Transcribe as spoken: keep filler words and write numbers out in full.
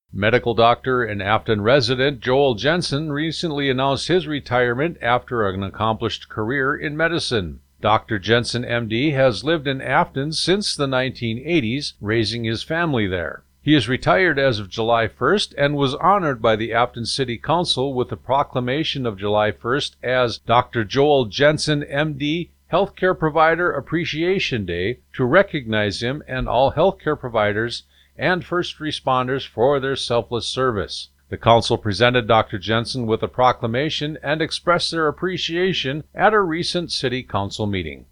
Medical doctor and Afton resident Joel Jensen recently announced his retirement after an accomplished career in medicine. Doctor Jensen, M D, has lived in Afton since the nineteen eighties, raising his family there. He is retired as of July first and was honored by the Afton City Council with the proclamation of July first as Doctor Joel Jensen, M D, Healthcare Provider Appreciation Day to recognize him and all healthcare providers and first responders for their selfless service. The council presented Doctor Jensen with a proclamation and expressed their appreciation at a recent city council meeting.